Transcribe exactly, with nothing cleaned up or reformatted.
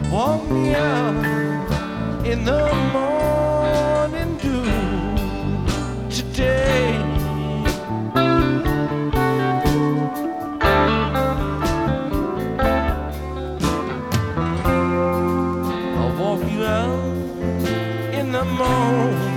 Walk me out in the morning dew today. I'll walk you out in the morning